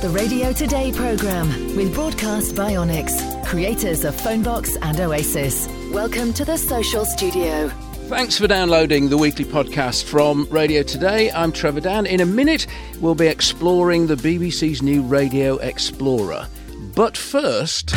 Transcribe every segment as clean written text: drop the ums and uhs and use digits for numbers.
The Radio Today programme with Broadcast by Onyx, creators of Phonebox and Oasis. Welcome to the Social Studio. Thanks for downloading the weekly podcast from Radio Today. I'm Trevor Dan. In a minute, we'll be exploring the BBC's new Radio Explorer. But first...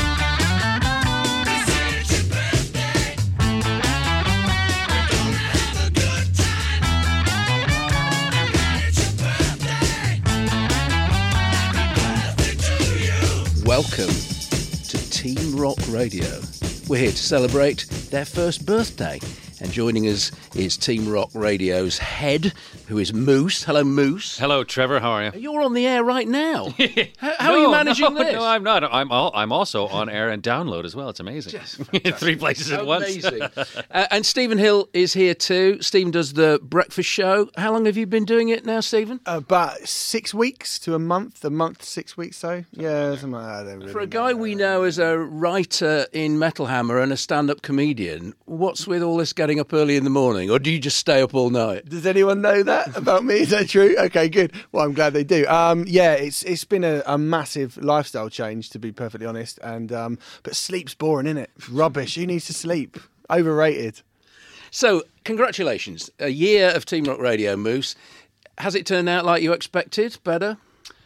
Welcome to Team Rock Radio. We're here to celebrate their first birthday. And joining us is Team Rock Radio's head, who is Moose. Hello, Moose. Hello, Trevor. How are you? You're on the air right now. How are you managing this? No, I'm not. I'm also on air and download as well. It's amazing. In 3 places at once. Amazing. And Stephen Hill is here too. Stephen does the breakfast show. How long have you been doing it now, Stephen? About 6 weeks to a month to 6 weeks. So yeah, something like that. I don't really For a guy we know as a writer in Metal Hammer and a stand-up comedian, what's with all this getting up early in the morning, or do you just stay up all night? Does anyone know that about me? Is that true? Okay, good. Well, I'm glad they do. Yeah, it's been a massive lifestyle change, to be perfectly honest. And but sleep's boring, isn't it? It's rubbish. Who needs to sleep? Overrated. So, congratulations. A year of Team Rock Radio, Moose. Has it turned out like you expected? Better?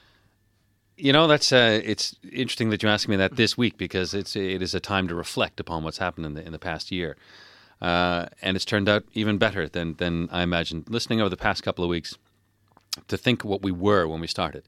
You know, that's it's interesting that you ask me that this week, because it is a time to reflect upon what's happened in the past year. And it's turned out even better than I imagined. Listening over the past couple of weeks, to think what we were when we started.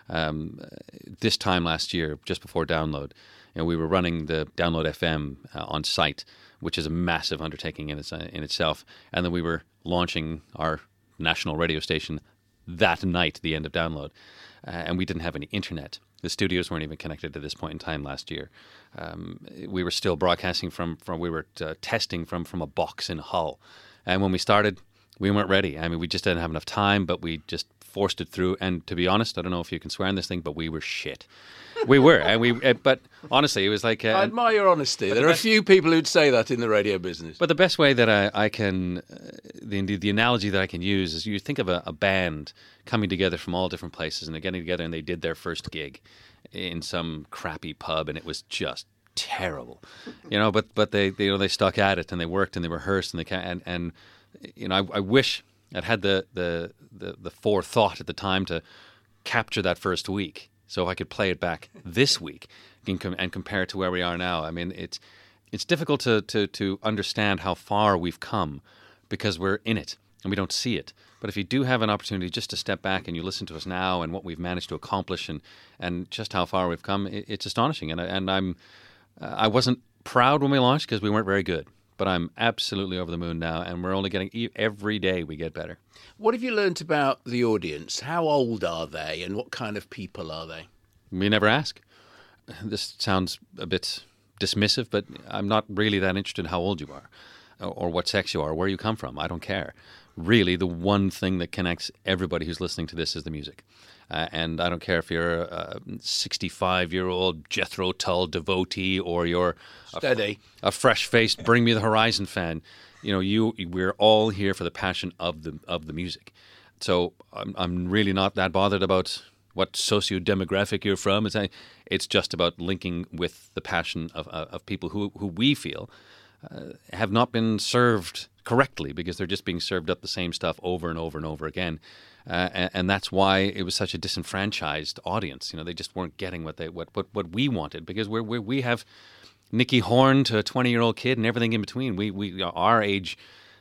This time last year, just before Download, we were running the Download FM on site, which is a massive undertaking in itself. And then we were launching our national radio station that night, the end of Download. And we didn't have any internet. The studios weren't even connected to this point in time last year. We were still broadcasting testing from a box in Hull. And when we started, we weren't ready. I mean, we just didn't have enough time, but we just forced it through. And to be honest, I don't know if you can swear on this thing, but we were shit. We were. But honestly, it was like... I admire your honesty. There are a few people who'd say that in the radio business. But the best way that I can... The analogy that I can use is you think of a band coming together from all different places, and they're getting together and they did their first gig in some crappy pub, and it was just terrible. But they stuck at it, and they worked and they rehearsed, and I wish I'd had the forethought at the time to capture that first week. So if I could play it back this week and compare it to where we are now, I mean, it's difficult to understand how far we've come because we're in it and we don't see it. But if you do have an opportunity just to step back and you listen to us now and what we've managed to accomplish and just how far we've come, it's astonishing. And I wasn't proud when we launched because we weren't very good. But I'm absolutely over the moon now, and we're only getting every day we get better. What have you learnt about the audience? How old are they, and what kind of people are they? We never ask. This sounds a bit dismissive, but I'm not really that interested in how old you are, or what sex you are, or where you come from. I don't care. Really, the one thing that connects everybody who's listening to this is the music. And I don't care if you're a 65-year-old Jethro Tull devotee or you're a fresh-faced Bring Me the Horizon fan. We're all here for the passion of the music. So I'm really not that bothered about what socio-demographic you're from. It's just about linking with the passion of people who we feel have not been served correctly because they're just being served up the same stuff over and over and over again. And that's why it was such a disenfranchised audience. They just weren't getting what we wanted, because we have Nicky Horn to a 20-year-old kid and everything in between. We our age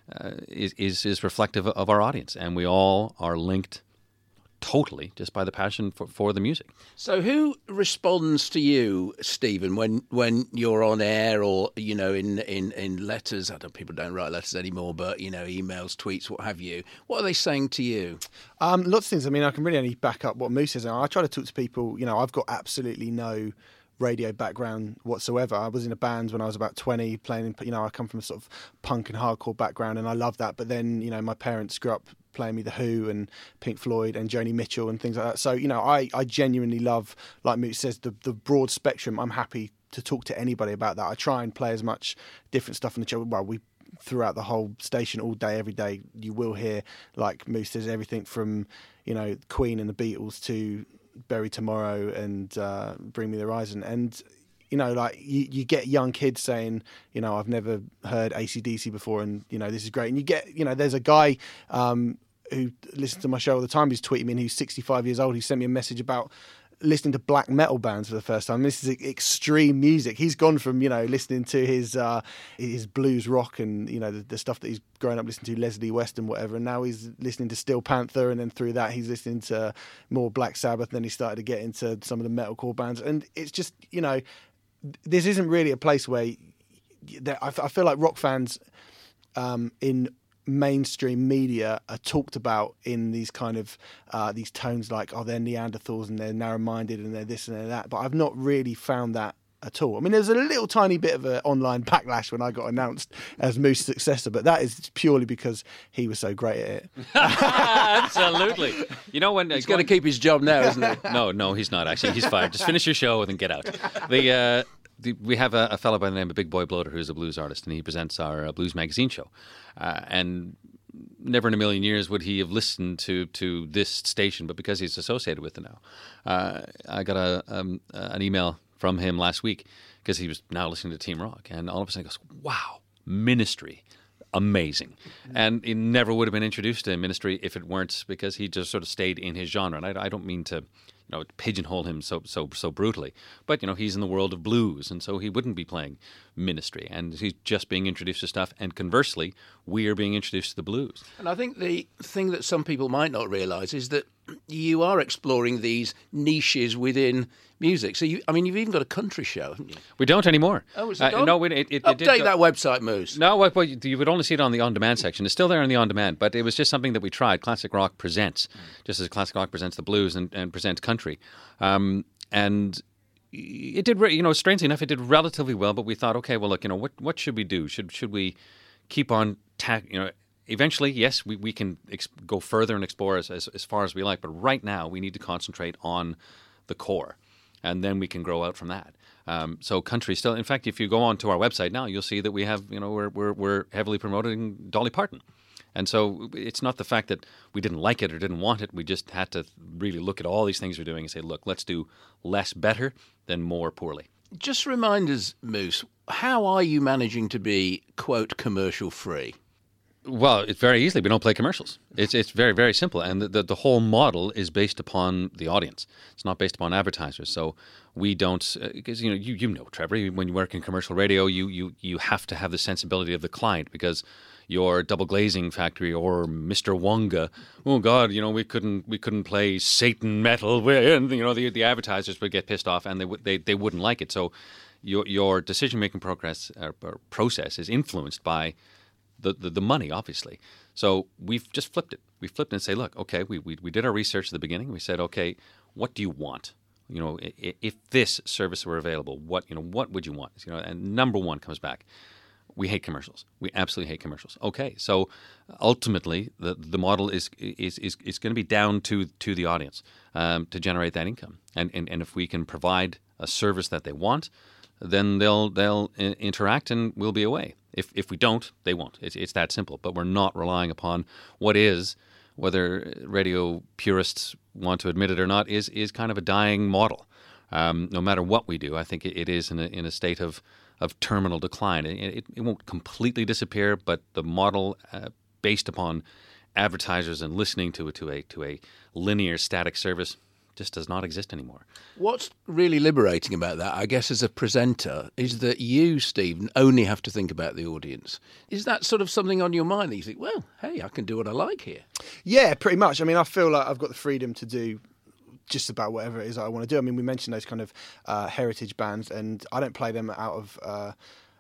is reflective of our audience, and we all are linked totally just by the passion for the music. So who responds to you, Stephen, when you're on air or, in letters? People don't write letters anymore, but, emails, tweets, what have you. What are they saying to you? Lots of things. I mean, I can really only back up what Moose says. I try to talk to people, I've got absolutely no radio background whatsoever. I was in a band when I was about 20 playing, I come from a sort of punk and hardcore background and I love that. But then, my parents grew up playing me The Who and Pink Floyd and Joni Mitchell and things like that. So, I genuinely love, like Moose says, the broad spectrum. I'm happy to talk to anybody about that. I try and play as much different stuff on the show. Well, we throughout the whole station all day, every day, you will hear, like Moose says, everything from, Queen and the Beatles to Bury Tomorrow and Bring Me the Horizon. And, you know, like you get young kids saying, you know, I've never heard AC/DC before and, you know, this is great. And you get, you know, there's a guy who listens to my show all the time, who's tweeting me, and who's 65 years old, who sent me a message about listening to black metal bands for the first time. This is extreme music. He's gone from, you know, listening to his blues rock and, you know, the stuff that he's grown up listening to, Leslie West and whatever, and now he's listening to Steel Panther, and then through that he's listening to more Black Sabbath, and then he started to get into some of the metalcore bands. And it's just, you know, this isn't really a place where I feel like rock fans in mainstream media are talked about in these kind of these tones like, oh, they're Neanderthals and they're narrow-minded and they're this and they're that, but I've not really found that at all. I mean, there's a little tiny bit of an online backlash when I got announced as Moose's successor, but that is purely because he was so great at it. Absolutely. You know, when he's got to keep his job now, isn't he? No, he's not actually. He's fired. Just finish your show and then get out. We have a fellow by the name of Big Boy Bloater who's a blues artist, and he presents our blues magazine show. And never in a million years would he have listened to this station, but because he's associated with it now. I got an email from him last week because he was now listening to Team Rock, and all of a sudden he goes, wow, Ministry. Amazing. And he never would have been introduced to Ministry if it weren't because he just sort of stayed in his genre. And I don't mean to, you know, pigeonhole him so brutally, but, you know, he's in the world of blues, and so he wouldn't be playing Ministry, and he's just being introduced to stuff, and conversely, we are being introduced to the blues. And I think the thing that some people might not realise is that you are exploring these niches within music. So, you've even got a country show, haven't you? We don't anymore. Oh, is it gone? No, Update that website, Moose. No, well, you would only see it on the on-demand section. It's still there in the on-demand, but it was just something that we tried. Classic Rock Presents, just as Classic Rock presents the blues and presents country. And it did, you know, strangely enough, it did relatively well, but we thought, okay, well, look, you know, what should we do? Should we keep on, you know, eventually, yes, we can go further and explore as far as we like, but right now we need to concentrate on the core, and then we can grow out from that. So country still, in fact, if you go on to our website now, you'll see that we have, you know, we're heavily promoting Dolly Parton. And so it's not the fact that we didn't like it or didn't want it. We just had to really look at all these things we're doing and say, look, let's do less better than more poorly. Just remind us, Moose, how are you managing to be, quote, commercial free? Well, it's very easily. We don't play commercials. It's very, very simple. And the whole model is based upon the audience. It's not based upon advertisers. So we don't, because, you know, Trevor, when you work in commercial radio, you have to have the sensibility of the client, because your double glazing factory or Mr. Wonga, oh God, you know, we couldn't play Satan metal, and, you know, the advertisers would get pissed off and they wouldn't like it. So your decision making process is influenced by the money, obviously. So we've just flipped it. We flipped it and say, look, okay, we did our research at the beginning. We said, okay, what do you want? You know, if this service were available, what would you want? You know, and number one comes back, we hate commercials. We absolutely hate commercials. Okay, so ultimately the model is going to be down to the audience to generate that income, and if we can provide a service that they want, then they'll interact and we'll be away. If we don't, they won't. It's that simple. But we're not relying upon what is, whether radio purists want to admit it or not, is kind of a dying model. No matter what we do, I think it is in a state of terminal decline. It won't completely disappear, but the model based upon advertisers and listening to a linear static service just does not exist anymore. What's really liberating about that, I guess, as a presenter, is that you, Stephen, only have to think about the audience. Is that sort of something on your mind that you think, well, hey, I can do what I like here? Yeah, pretty much. I mean, I feel like I've got the freedom to do just about whatever it is I want to do. I mean, we mentioned those kind of heritage bands, and I don't play them out of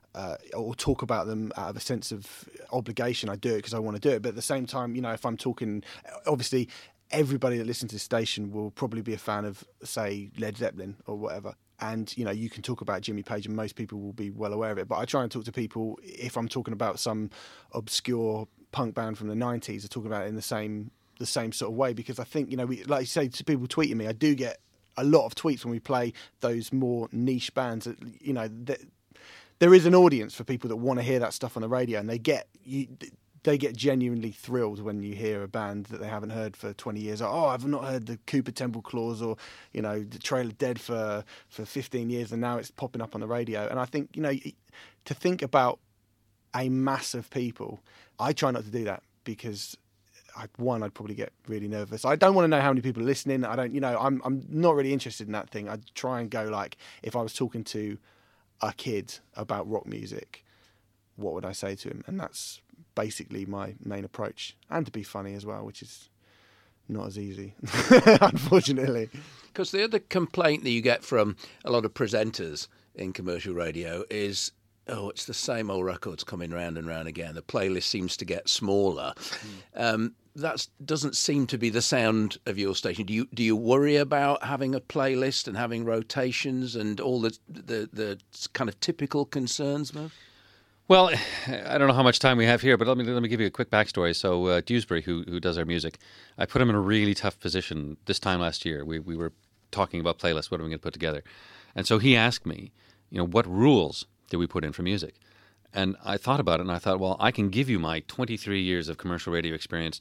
or talk about them out of a sense of obligation. I do it because I want to do it. But at the same time, you know, if I'm talking, obviously, everybody that listens to the station will probably be a fan of, say, Led Zeppelin or whatever. And, you know, you can talk about Jimmy Page and most people will be well aware of it. But I try and talk to people, if I'm talking about some obscure punk band from the 90s, I talk about it in the same sort of way, because I think, you know, like you say, to people tweeting me, I do get a lot of tweets when we play those more niche bands that, you know, there is an audience for people that want to hear that stuff on the radio, and they get they get genuinely thrilled when you hear a band that they haven't heard for 20 years. Oh, I've not heard the Cooper Temple Claws or, you know, the Trail of Dead for 15 years, and now it's popping up on the radio. And I think, you know, to think about a mass of people, I try not to do that because I'd probably get really nervous. I don't want to know how many people are listening. I don't, you know, I'm not really interested in that thing. I'd try and go like, if I was talking to a kid about rock music, what would I say to him? And that's basically my main approach. And to be funny as well, which is not as easy, unfortunately. Because the other complaint that you get from a lot of presenters in commercial radio is, oh, it's the same old records coming round and round again. The playlist seems to get smaller. That doesn't seem to be the sound of your station. Do you worry about having a playlist and having rotations and all the kind of typical concerns, Merv? Well, I don't know how much time we have here, but let me give you a quick backstory. So Dewsbury, who does our music, I put him in a really tough position this time last year. We were talking about playlists, what are we going to put together? And so he asked me, you know, what rules did we put in for music? And I thought about it, and I thought, well, I can give you my 23 years of commercial radio experience,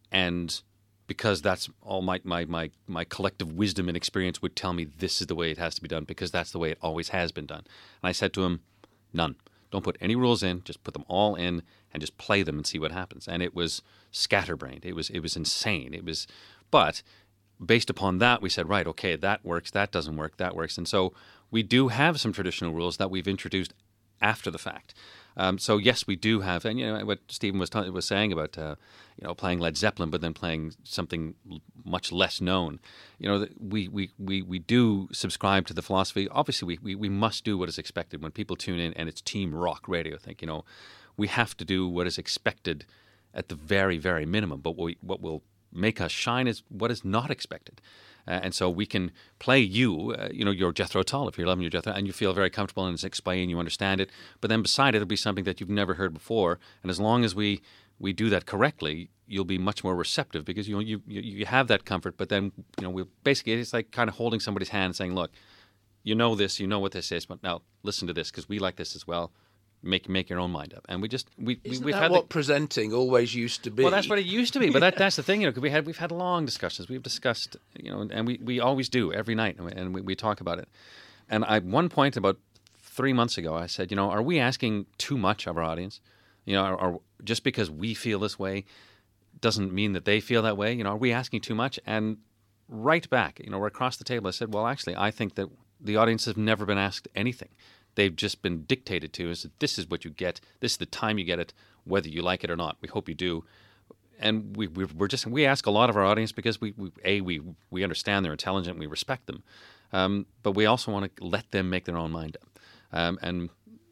and because that's all my collective wisdom and experience would tell me this is the way it has to be done, because that's the way it always has been done. And I said to him, none. Don't put any rules in, just put them all in and just play them and see what happens. And it was scatterbrained. It was insane. But based upon that, we said, right, okay, that works, that doesn't work, that works. And so we do have some traditional rules that we've introduced after the fact. So yes, we do have, and you know what Stephen was saying about you know, playing Led Zeppelin, but then playing something much less known. You know, we do subscribe to the philosophy. Obviously, we must do what is expected when people tune in, and it's team rock radio. I think, you know, we have to do what is expected at the very, very minimum. But what will make us shine is what is not expected. And so we can play you know, your Jethro Tull, if you're loving your Jethro, and you feel very comfortable and it's explained, you understand it. But then beside it, it'll be something that you've never heard before. And as long as we do that correctly, you'll be much more receptive because you have that comfort. But then, you know, it's like kind of holding somebody's hand and saying, look, you know this, you know what this is, but now listen to this because we like this as well. Make your own mind up, and we've had what presenting always used to be. Well, that's what it used to be, but that's the thing, you know. Because we've had long discussions. We've discussed, you know, and we always do every night, and we talk about it. And at one point, about 3 months ago, I said, you know, are we asking too much of our audience? You know, or just because we feel this way doesn't mean that they feel that way. You know, are we asking too much? And right back, you know, we're across the table. I said, well, actually, I think that the audience have never been asked anything. They've just been dictated to us that this is what you get, this is the time you get it, whether you like it or not. We hope you do. And we ask a lot of our audience because we understand they're intelligent, we respect them. But we also want to let them make their own mind up. And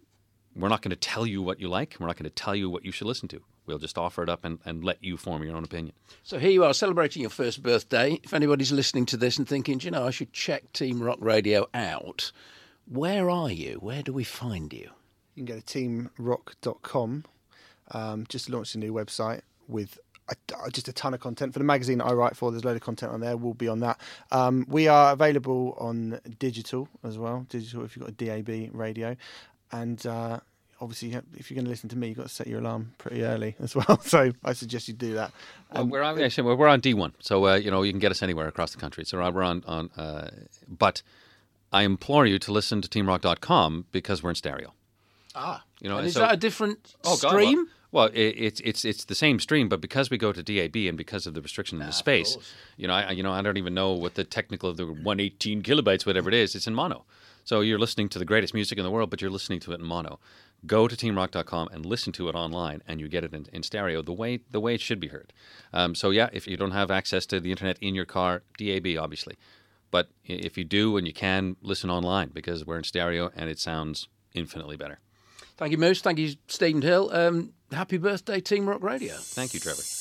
we're not going to tell you what you like. We're not going to tell you what you should listen to. We'll just offer it up and let you form your own opinion. So here you are celebrating your first birthday. If anybody's listening to this and thinking, you know, I should check Team Rock Radio out, where are you? Where do we find you? You can go to teamrock.com. Just launched a new website with just a ton of content. For the magazine that I write for, there's a load of content on there. We'll be on that. We are available on digital as well. Digital if you've got a DAB radio. And obviously, if you're going to listen to me, you've got to set your alarm pretty early as well. So I suggest you do that. Well, we're on D1. So, you know, you can get us anywhere across the country. So we're on but I implore you to listen to teamrock.com because we're in stereo. You know, and is that a different stream? Well, it's the same stream, but because we go to DAB and because of the restriction in the space, you know, I don't even know what the technical, the 118 kilobytes, whatever it is, it's in mono. So you're listening to the greatest music in the world, but you're listening to it in mono. Go to teamrock.com and listen to it online, and you get it in stereo the way it should be heard. So yeah, if you don't have access to the internet in your car, DAB obviously. But if you do and you can, listen online because we're in stereo and it sounds infinitely better. Thank you, Moose. Thank you, Stephen Hill. Happy birthday, Team Rock Radio. Thank you, Trevor.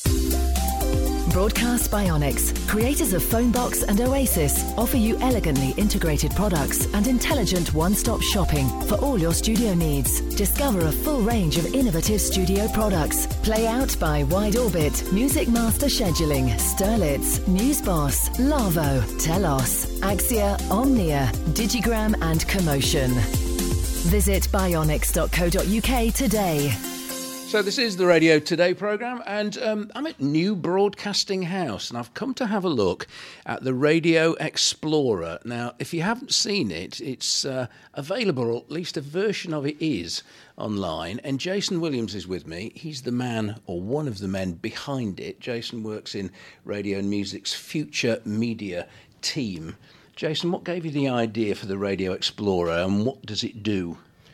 Broadcast Bionics, creators of Phonebox and Oasis, offer you elegantly integrated products and intelligent one-stop shopping for all your studio needs. Discover a full range of innovative studio products. Play Out by Wide Orbit, Music Master Scheduling, Sterlitz, Museboss, Lavo, Telos, Axia, Omnia, Digigram and Commotion. Visit bionics.co.uk today. So this is the Radio Today programme, and I'm at New Broadcasting House, and I've come to have a look at the Radio Explorer. Now, if you haven't seen it, it's available, or at least a version of it is, online, and Jason Williams is with me. He's the man, or one of the men, behind it. Jason works in Radio and Music's Future Media team. Jason, what gave you the idea for the Radio Explorer, and what does it do?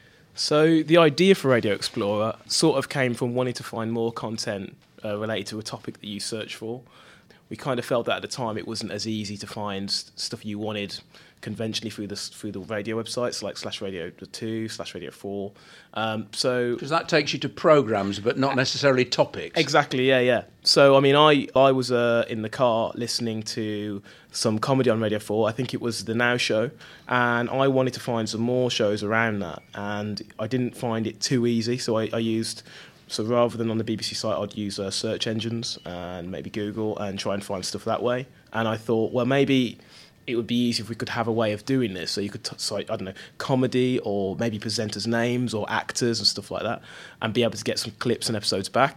So the idea for Radio Explorer sort of came from wanting to find more content related to a topic that you search for. We kind of felt that at the time it wasn't as easy to find stuff you wanted conventionally through the radio websites like /Radio 2, /Radio 4. Because that takes you to programmes, but not necessarily topics. Exactly, yeah. So, I mean, I was in the car listening to some comedy on Radio 4. I think it was The Now Show. And I wanted to find some more shows around that. And I didn't find it too easy, so I used... So rather than on the BBC site, I'd use search engines and maybe Google and try and find stuff that way. And I thought, well, maybe it would be easy if we could have a way of doing this. So you could cite, I don't know, comedy or maybe presenters' names or actors and stuff like that, and be able to get some clips and episodes back.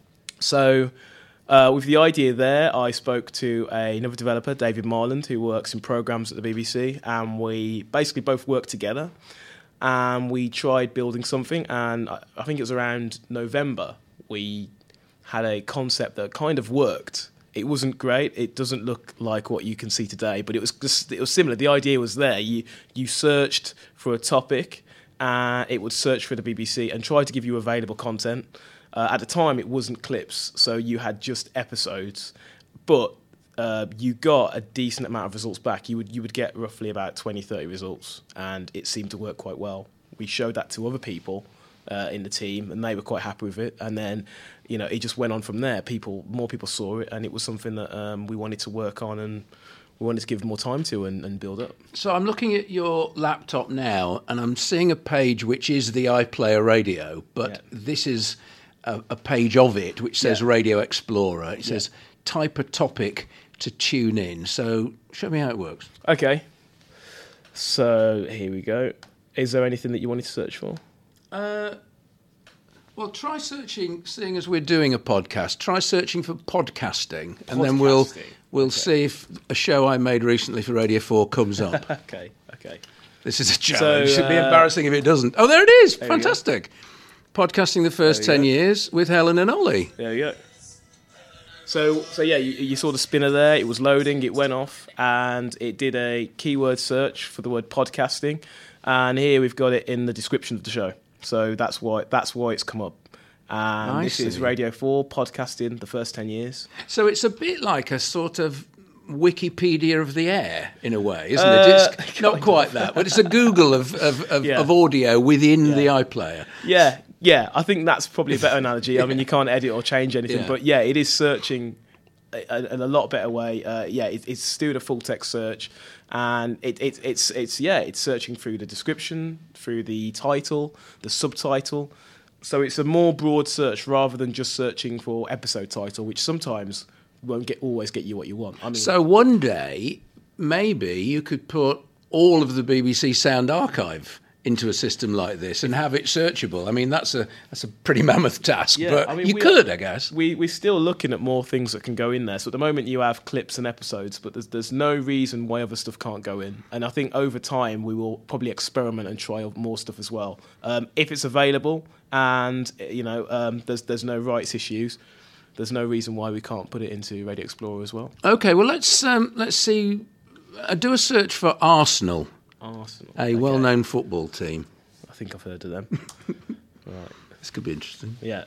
So with the idea there, I spoke to another developer, David Marland, who works in programmes at the BBC, and we basically both worked together. And we tried building something, and I think it was around November, we had a concept that kind of worked. It wasn't great. It doesn't look like what you can see today, but it was similar. The idea was there. You searched for a topic, it would search for the BBC and try to give you available content. At the time, it wasn't clips, so you had just episodes, but you got a decent amount of results back. You would get roughly about 20, 30 results, and it seemed to work quite well. We showed that to other people in the team, and they were quite happy with it. And then, it just went on from there. More people saw it, and it was something that we wanted to work on, and we wanted to give more time to and build up. So I'm looking at your laptop now, and I'm seeing a page which is the iPlayer Radio, but this is a page of it which says Radio Explorer. It says type a topic to tune in. So show me how it works. Okay. So here we go. Is there anything that you wanted to search for? Well, try searching, seeing as we're doing a podcast, try searching for podcasting, and then we'll see if a show I made recently for Radio 4 comes up. Okay. This is a challenge. It should be embarrassing if it doesn't. Oh, there it is. Fantastic. Podcasting the first 10 years with Helen and Ollie. There you go. So yeah, you saw the spinner there. It was loading. It went off, and it did a keyword search for the word podcasting. And here we've got it in the description of the show. So that's why it's come up. And this is Radio 4 podcasting the first 10 years. So it's a bit like a sort of Wikipedia of the air in a way, isn't it? It's not quite that, but it's a Google of audio within the iPlayer. Yeah, I think that's probably a better analogy. I mean, you can't edit or change anything, but it is searching in a lot better way. It's doing a full text search, and it's searching through the description, through the title, the subtitle. So it's a more broad search rather than just searching for episode title, which sometimes won't always get you what you want. I mean, so one day, maybe you could put all of the BBC Sound Archive into a system like this and have it searchable. I mean, that's a pretty mammoth task, but I guess. We're still looking at more things that can go in there. So at the moment you have clips and episodes, but there's no reason why other stuff can't go in. And I think over time we will probably experiment and try more stuff as well. If it's available and, there's no rights issues, there's no reason why we can't put it into Radio Explorer as well. Okay, well, let's see. Do a search for Arsenal. A well-known football team. I think I've heard of them. Right. This could be interesting. Yeah.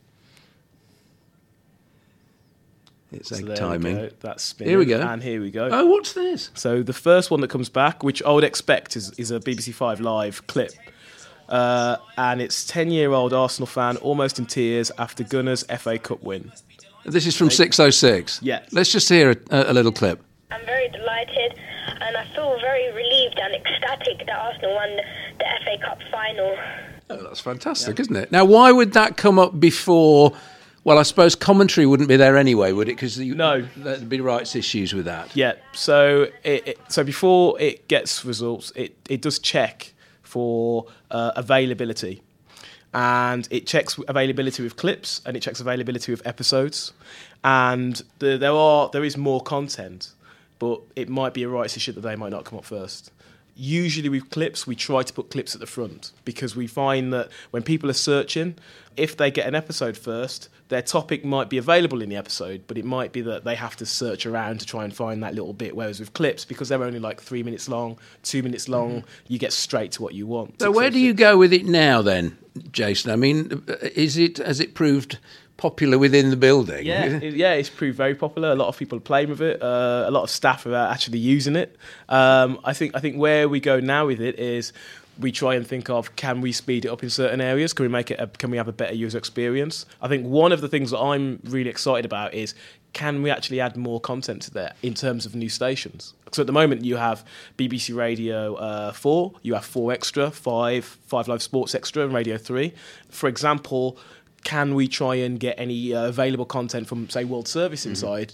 It's egg timing. That's spinning. Here we go. And here we go. Oh, what's this? So the first one that comes back, which I would expect is a BBC 5 Live clip. And it's 10-year-old Arsenal fan almost in tears after Gunners FA Cup win. This is from 606. Yeah. Let's just hear a little clip. I'm very delighted, and I feel very relieved and ecstatic that Arsenal won the FA Cup final. Oh, that's fantastic, isn't it? Now, why would that come up before? Well, I suppose commentary wouldn't be there anyway, would it? Because there'd be rights issues with that. Yeah. So so before it gets results, it does check for availability. and it checks availability with clips and it checks availability with episodes. And there is more content, but it might be a rights issue that they might not come up first. Usually with clips, we try to put clips at the front because we find that when people are searching, if they get an episode first, their topic might be available in the episode, but it might be that they have to search around to try and find that little bit. Whereas with clips, because they're only like 3 minutes long, 2 minutes long, you get straight to what you want. So where do you go with it now then, Jason? I mean, has it proved popular within the building? Yeah, it's proved very popular. A lot of people are playing with it. A lot of staff are actually using it. I think where we go now with it is we try and think of, can we speed it up in certain areas? Can we have a better user experience? I think one of the things that I'm really excited about is, can we actually add more content to there in terms of new stations? So at the moment you have BBC Radio 4, you have 4 Extra, 5 Live Sports Extra, and Radio 3. For example, can we try and get any available content from, say, World Service inside?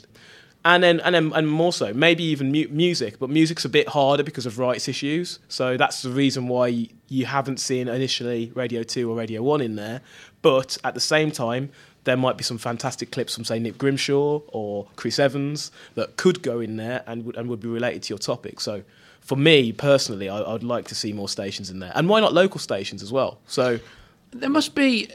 And more so, maybe even music, but music's a bit harder because of rights issues. So that's the reason why you haven't seen initially Radio 2 or Radio 1 in there. But at the same time, there might be some fantastic clips from, say, Nick Grimshaw or Chris Evans that could go in there and would be related to your topic. So for me, personally, I'd like to see more stations in there. And why not local stations as well? So there must be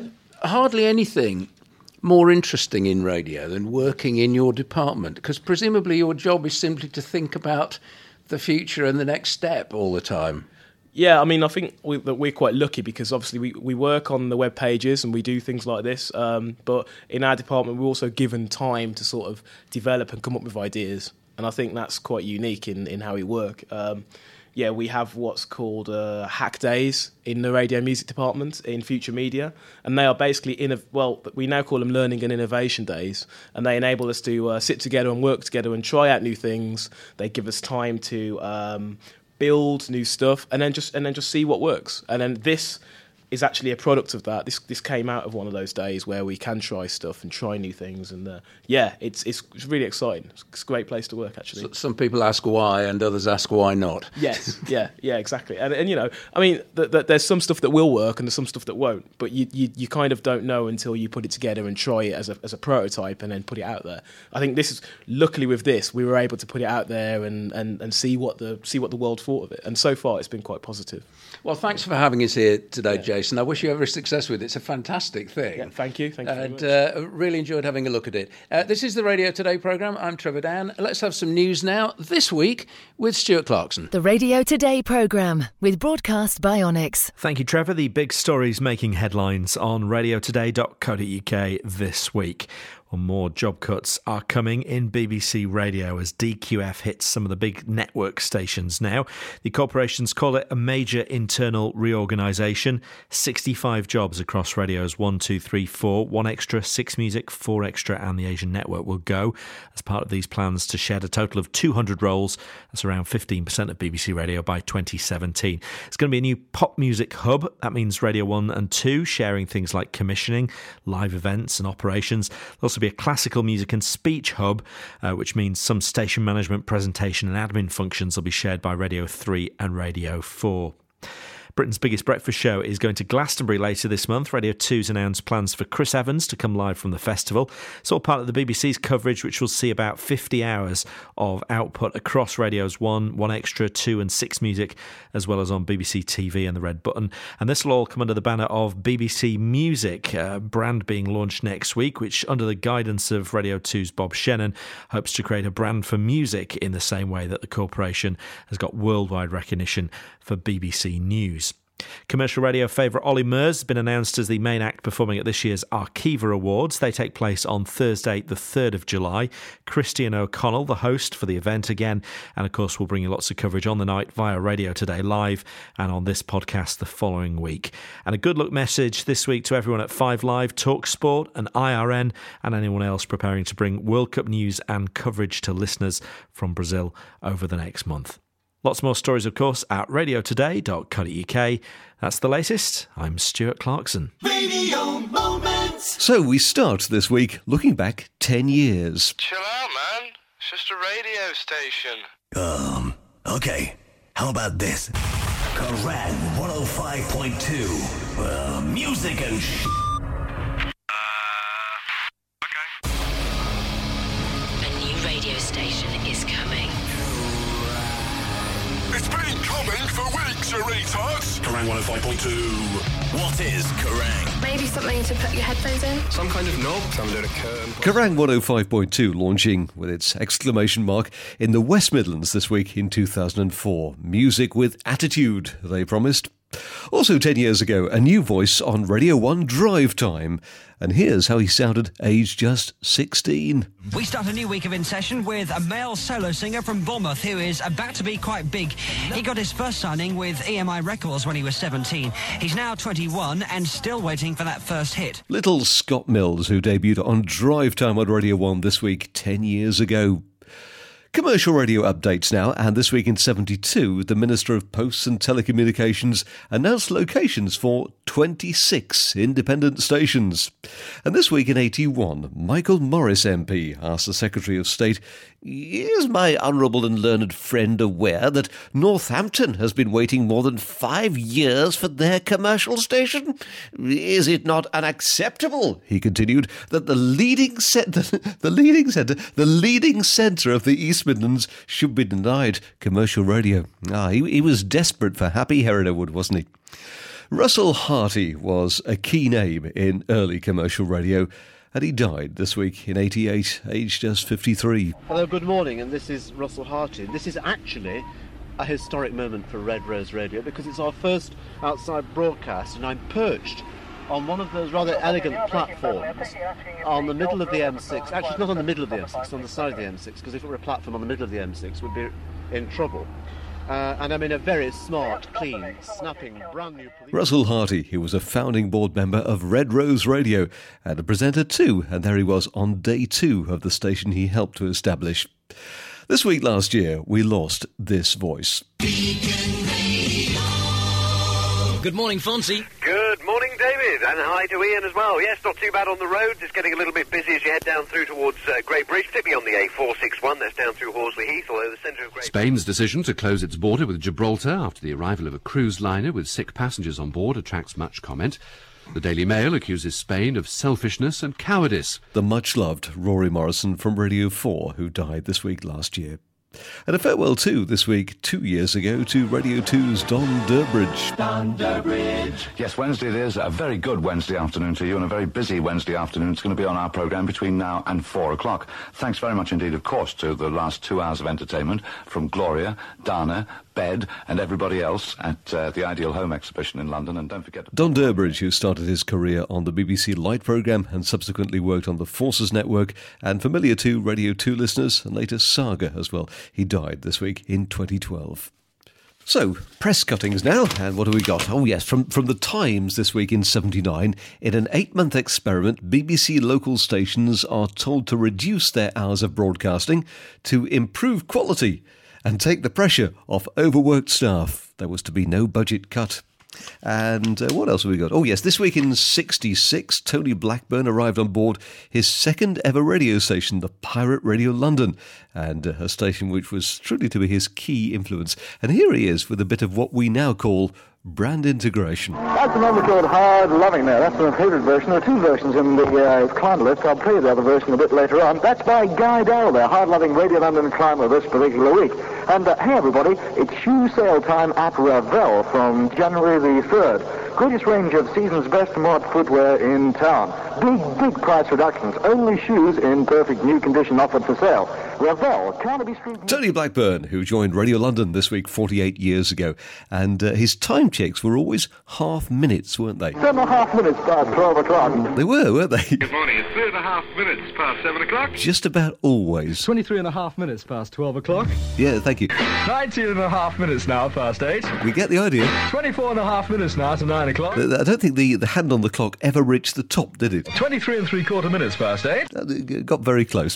hardly anything more interesting in radio than working in your department, because presumably your job is simply to think about the future and the next step all the time. Yeah, I mean, I think we're quite lucky because obviously we work on the web pages and we do things like this, but in our department we're also given time to sort of develop and come up with ideas, and I think that's quite unique in how we work. Yeah, we have what's called hack days in the radio music department in Future Media, and they are basically we now call them learning and innovation days, and they enable us to sit together and work together and try out new things. They give us time to build new stuff and then just see what works. And then this is actually a product of that. This came out of one of those days where we can try stuff and try new things, and it's really exciting. It's a great place to work, actually. So some people ask why, and others ask why not. Yes, yeah, exactly. And you know, I mean, there's some stuff that will work and there's some stuff that won't, but you kind of don't know until you put it together and try it as a prototype and then put it out there. I think this is, luckily with this, we were able to put it out there and see what the world thought of it, and so far it's been quite positive. Well, thanks for having us here today, Jason. I wish you every success with it. It's a fantastic thing. Yeah, thank you very much. Really enjoyed having a look at it. This is the Radio Today programme. I'm Trevor Dan. Let's have some news now, this week, with Stuart Clarkson. The Radio Today programme, with Broadcast by Onyx. Thank you, Trevor. The big stories making headlines on radiotoday.co.uk this week. Well, more job cuts are coming in BBC Radio as DQF hits some of the big network stations now. The corporations call it a major internal reorganisation. 65 jobs across radios 1, 2, 3, 4, 1 Extra, 6 Music, 4 Extra and the Asian Network will go as part of these plans to shed a total of 200 roles. That's around 15% of BBC Radio by 2017. It's going to be a new pop music hub. That means Radio 1 and 2 sharing things like commissioning, live events and operations. There'll also be a classical music and speech hub, which means some station management, presentation and admin functions will be shared by Radio 3 and Radio 4. Britain's biggest breakfast show is going to Glastonbury later this month. Radio 2's announced plans for Chris Evans to come live from the festival. It's all part of the BBC's coverage, which will see about 50 hours of output across radios 1, 1 Extra, 2 and 6 Music, as well as on BBC TV and the Red Button. And this will all come under the banner of BBC Music, a brand being launched next week, which, under the guidance of Radio 2's Bob Shannon, hopes to create a brand for music in the same way that the corporation has got worldwide recognition for BBC News. Commercial radio favourite Ollie Murs has been announced as the main act performing at this year's Arqiva Awards. They take place on Thursday, the 3rd of July. Christian O'Connell, the host for the event again, and of course we'll bring you lots of coverage on the night via Radio Today Live and on this podcast the following week. And a good luck message this week to everyone at 5 Live, TalkSport and IRN, and anyone else preparing to bring World Cup news and coverage to listeners from Brazil over the next month. Lots more stories, of course, at radiotoday.co.uk. That's the latest. I'm Stuart Clarkson. Radio Moments. So we start this week looking back 10 years. Chill out, man. It's just a radio station. Okay. How about this? Kerrang 105.2. Music and A new radio station is coming. It's been coming for weeks, you retards. Kerrang 105.2. What is Kerrang? Maybe something to put your headphones in. Some kind of knob. Some little curve. Kerrang 105.2 launching with its exclamation mark in the West Midlands this week in 2004. Music with attitude, they promised. Also 10 years ago, a new voice on Radio 1 Drive Time. And here's how he sounded aged just 16. We start a new week of In Session with a male solo singer from Bournemouth who is about to be quite big. He got his first signing with EMI Records when he was 17. He's now 21 and still waiting for that first hit. Little Scott Mills, who debuted on Drive Time on Radio 1 this week 10 years ago. Commercial radio updates now, and this week in 72, the Minister of Posts and Telecommunications announced locations for 26 independent stations. And this week in 81, Michael Morris MP asked the Secretary of State, "Is my honourable and learned friend aware that Northampton has been waiting more than 5 years for their commercial station? Is it not unacceptable," he continued, "that the leading centre of the East Midlands should be denied commercial radio?" He was desperate for Happy Herriderwood, wasn't he? Russell Harty was a key name in early commercial radio, and he died this week in 88, aged just 53. Hello, good morning, and this is Russell Harty. This is actually a historic moment for Red Rose Radio because it's our first outside broadcast, and I'm perched on one of those rather elegant platforms on the middle of the M6. Actually, it's not on the middle of the M6, it's on the side of the M6, because if it were a platform on the middle of the M6, we'd be in trouble. And I'm in a very smart, clean, snapping, brand new police... Russell Harty, who was a founding board member of Red Rose Radio and a presenter too, and there he was on day 2 of the station he helped to establish. This week last year, we lost this voice. Good morning, Fonzie. Good morning, David, and hi to Ian as well. Yes, not too bad on the road. It's getting a little bit busy as you head down through towards Great Bridge, particularly on the A461. That's down through Horsley Heath, although the centre of Great... Spain's decision to close its border with Gibraltar after the arrival of a cruise liner with sick passengers on board attracts much comment. The Daily Mail accuses Spain of selfishness and cowardice. The much-loved Rory Morrison from Radio 4, who died this week last year. And a farewell too this week, 2 years ago, to Radio 2's Don Durbridge. Don Durbridge. Yes, Wednesday it is. A very good Wednesday afternoon to you, and a very busy Wednesday afternoon. It's going to be on our programme between now and 4 o'clock. Thanks very much indeed, of course, to the last 2 hours of entertainment from Gloria, Dana, Bed and everybody else at the Ideal Home exhibition in London. And don't forget... Don Durbridge, who started his career on the BBC Light programme and subsequently worked on the Forces Network, and familiar to Radio 2 listeners, and later Saga as well. He died this week in 2012. So, press cuttings now, and what have we got? Oh yes, from the Times this week in 79, in an 8-month experiment, BBC local stations are told to reduce their hours of broadcasting to improve quality and take the pressure off overworked staff. There was to be no budget cut. And what else have we got? Oh yes, this week in 66, Tony Blackburn arrived on board his second ever radio station, the Pirate Radio London, and a station which was truly to be his key influence. And here he is with a bit of what we now call brand integration. That's the number called Hard Loving there. That's my favourite version. There are 2 versions in the climber list. I'll play you the other version a bit later on. That's by Guy Darrell there, Hard Loving Radio London climber this particular week. And hey everybody, it's shoe sale time at Ravel from January the 3rd. Greatest range of season's best mod footwear in town. Big price reductions. Only shoes in perfect new condition offered for sale. Ravel, Carnaby Street... Tony Blackburn, who joined Radio London this week 48 years ago, and his time checks were always half minutes, weren't they? 7.5 minutes past 12 o'clock. They were, weren't they? Good morning, it's 3.5 minutes past 7 o'clock. Just about always. 23.5 minutes past 12 o'clock. Yeah, thank you. 19.5 minutes now past 8. We get the idea. 24.5 minutes now to 9 o'clock. I don't think the hand on the clock ever reached the top, did it? 23.75 minutes past 8. Got very close.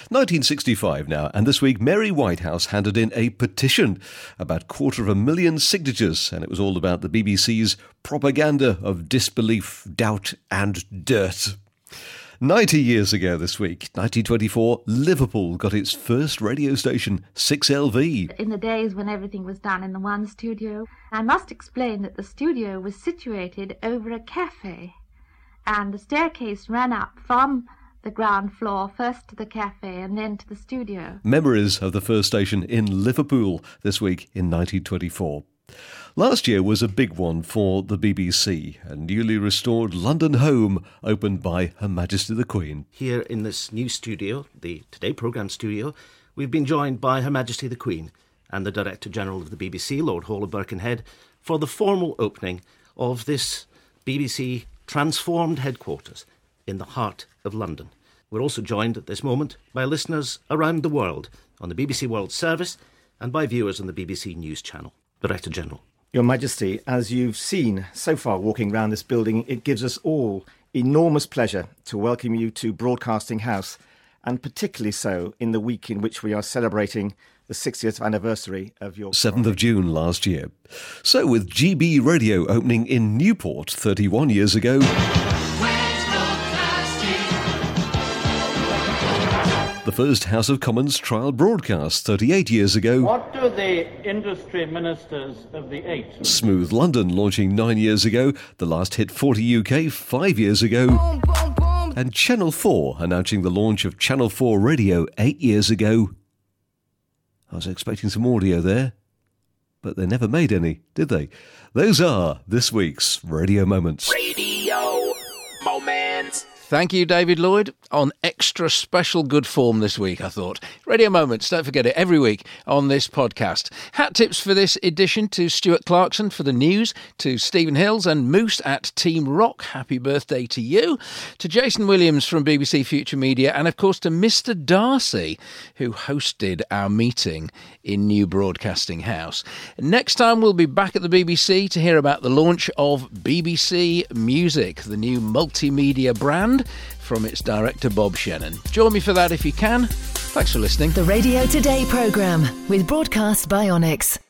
1965 now, and this week Mary Whitehouse handed in a petition, about 250,000 signatures, and it was all about the BBC's propaganda of disbelief, doubt and dirt. 90 years ago this week, 1924, Liverpool got its first radio station, 6LV. In the days when everything was done in the one studio, I must explain that the studio was situated over a cafe, and the staircase ran up from the ground floor, first to the cafe and then to the studio. Memories of the first station in Liverpool this week in 1924. Last year was a big one for the BBC. A newly restored London home opened by Her Majesty the Queen. Here in this new studio, the Today programme studio, we've been joined by Her Majesty the Queen and the Director General of the BBC, Lord Hall of Birkenhead, for the formal opening of this BBC transformed headquarters in the heart of London. We're also joined at this moment by listeners around the world on the BBC World Service and by viewers on the BBC News Channel. Director General. Your Majesty, as you've seen so far walking around this building, it gives us all enormous pleasure to welcome you to Broadcasting House, and particularly so in the week in which we are celebrating the 60th anniversary of your... 7th of June last year. So with GB Radio opening in Newport 31 years ago... the first House of Commons trial broadcast 38 years ago. What do the industry ministers of the 8th? Smooth London launching 9 years ago. The Last Hit 40 UK 5 years ago. Boom, boom, boom. And Channel 4 announcing the launch of Channel 4 Radio 8 years ago. I was expecting some audio there, but they never made any, did they? Those are this week's Radio Moments. Radio Moments. Thank you, David Lloyd. On extra special good form this week, I thought. Radio Moments, don't forget it, every week on this podcast. Hat tips for this edition to Stuart Clarkson for the news, to Stephen Hills and Moose at Team Rock, happy birthday to you, to Jason Williams from BBC Future Media, and of course to Mr. Darcy, who hosted our meeting in New Broadcasting House. Next time we'll be back at the BBC to hear about the launch of BBC Music, the new multimedia brand from its director Bob Shannon. Join me for that if you can. Thanks for listening. The Radio Today programme with Broadcast by Onyx.